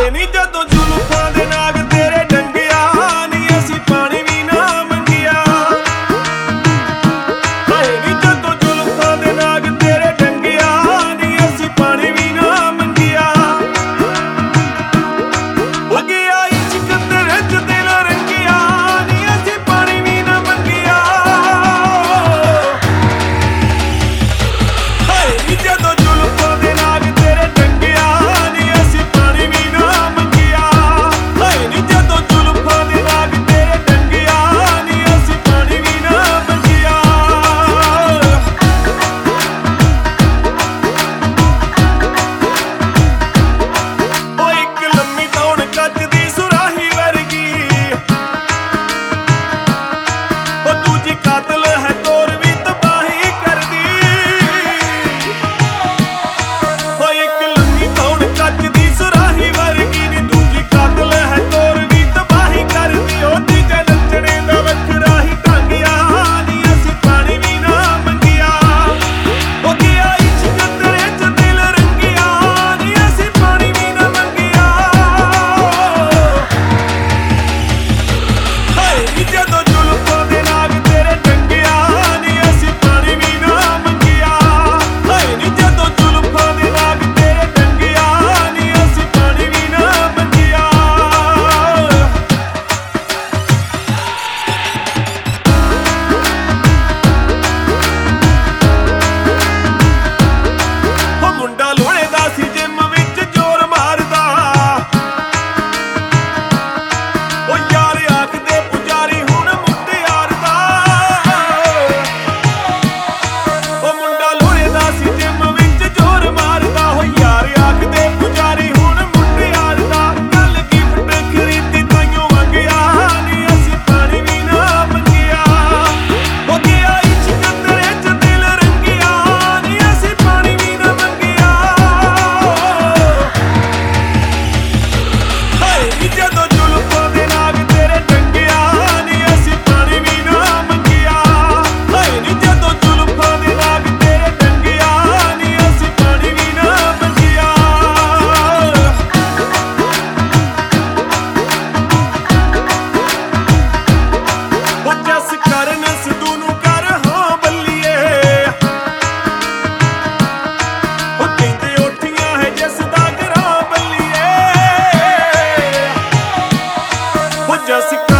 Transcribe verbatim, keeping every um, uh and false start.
ਹਾਏ ਨੀ ਜਦੋਂ ਜ਼ੁਲਫਾਂ ਦੇ ਨਾਗ ਤੇਰੇ ਡੰਗਿਆ ਨੀ ਅਸੀਂ ਪਾਣੀ ਵੀ ਨਾ ਮੰਗਿਆ। ਹਾਏ ਨੀ ਜਦੋਂ ਜ਼ੁਲਫਾਂ ਦੇ ਨਾਗ ਤੇਰੇ ਡੰਗਿਆ ਨੀ ਅਸੀਂ ਪਾਣੀ ਵੀ ਨਾ ਮੰਗਿਆ। ਹੋ ਗਿਆ ਇਸ਼ਕ ਤੇਰੇ ਚ ਦਿਲ ਰੰਗਿਆ ਨੀ ਅਸੀਂ ਪਾਣੀ ਵੀ ਨਾ ਮੰਗਿਆ। ਹਾਏ ਨੀ ਜਦੋਂ ਜ਼ੁਲਫਾਂ ਦੇ ਨਾਗ ਤੇਰੇ ਡੰਗਿਆ ਨੀ ਅਸੀਂ ਪਾਣੀ ਵੀ ਨਾ ਮੰਗਿਆ। ਹਾਏ ਨੀ ਜਦੋਂ ਜ਼ੁਲਫਾਂ ਦੇ ਨਾਗ ਤੇਰੇ ਡੰਗਿਆ ਨੀ ਅਸੀਂ ਪਾਣੀ ਵੀ ਨਾ ਮੰਗਿਆ। ਓ ਇੱਕ ਲੰਮੀ ਦੌੜ ਕੱਚ ਦੀ ਸੁਰਾਹੀ ਵਰਗੀ, ਓ ਦੂਜੀ ਕਾਤਲ ਹੈ ਤੋਰ ਵੀ ਤਬਾਹੀ ਕਰਦੀ। ਓ ਇੱਕ ਲੰਮੀ ਦੌੜ ਕੱਚ ਦੀ ਸੁਰਾਹੀ ਵਰਗੀ ਨੀ ਦੂਜੀ ਕਾਤਲ ਹੈ ਤੋਰ ਵੀ ਤਬਾਹੀ ਕਰਦੀ। ਓ ਤੀਜੇ ਨੱਚਣੇ ਦਾ ਵੱਖਰਾ ਹੀ ਢੰਗ ਆ ਨੀ ਅਸੀਂ ਪਾਣੀ ਵੀ ਨਾ ਮੰਗਿਆ। ਹੋ ਗਿਆ ਇਸ਼ਕ ਤੇਰੇ ਚ ਦਿਲ ਰੰਗਿਆ ਨੀ ਅਸੀਂ ਪਾਣੀ ਵੀ ਨਾ ਮੰਗਿਆ। ਹਾਏ ਨੀ ਜਦੋਂ ਜ਼ੁਲਫਾਂ ਦੇ ਨਾਗ ਤੇਰੇ ਡੰਗਿਆ ਨੀ ਅਸੀਂ ਪਾਣੀ ਵੀ ਨਾ ਮੰਗਿਆ। ਹਾਏ ਨੀ ਜਦੋਂ ਜ਼ੁਲਫਾਂ ਦੇ ਨਾਗ ਤੇਰੇ ਡੰਗਿਆ ਨੀ ਅਸੀਂ ਪਾਣੀ ਵੀ ਨਾ ਮੰਗਿਆ। ਓ ਮੁੰਡਾ ਲੋਹੇ ਦਾ ਸੀ ਜਿਮ ਵਿੱਚ ਜ਼ੋਰ ਮਾਰਦਾ। ਓ ਯਾਰ ਆਖਦੇ ਪੁਜਾਰੀ ਹੁਣ ਮੁਟਿਆਰ ਦਾ। ਓ ਮੁੰਡਾ ਲੋਹੇ ਦਾ ਸੀ ਜਿਮ ਵਿੱਚ ਜ਼ੋਰ ਮਾਰਦਾ। ਓ ਯਾਰ ਆਖਦੇ ਪੁਜਾਰੀ ਹੁਣ ਮੁਟਿਆਰ ਦਾ। ਕੱਲ ਗਿਫਟ ਖਰੀਦੀ ਤਾਈਓ ਮੰਗਿਆ ਨੀ ਅਸੀਂ ਪਾਣੀ ਵੀ ਨਾ ਮੰਗਿਆ। ਹੋ ਗਿਆ ਇਸ਼ਕ ਤੇਰੇ ਚ ਦਿਲ ਰੰਗਿਆ ਨੀ ਅਸੀਂ ਪਾਣੀ ਵੀ ਨਾ ਮੰਗਿਆ। ਹਾਏ ਨੀ ਜਦੋਂ ਜ਼ੁਲਫਾਂ ਦੇ ਨਾਗ ਤੇਰੇ ਡੰਗਿਆ ਨੀ ਅਸੀਂ ਪਾਣੀ ਵੀ ਨਾ ਮੰਗਿਆ। ਹਾਏ ਨੀ ਜਦੋਂ ਜ਼ੁਲਫਾਂ ਦੇ ਨਾਗ ਤੇਰੇ ਡੰਗਿਆ ਨੀ ਅਸੀਂ ਪਾਣੀ ਵੀ ਨਾ ਮੰਗਿਆ। ਓ ਜਸ ਕਰਨ ਸਿੱਧੂ ਨੂੰ ਕਰ ਹਾਂ ਬੱਲੀਏ। ਓ ਕਹਿੰਦੇ ਉੱਠੀਆਂ ਹੈ ਜਿਸ ਦਾ ਘਰਾਂ ਬੱਲੀਏ। ਓ ਜਸ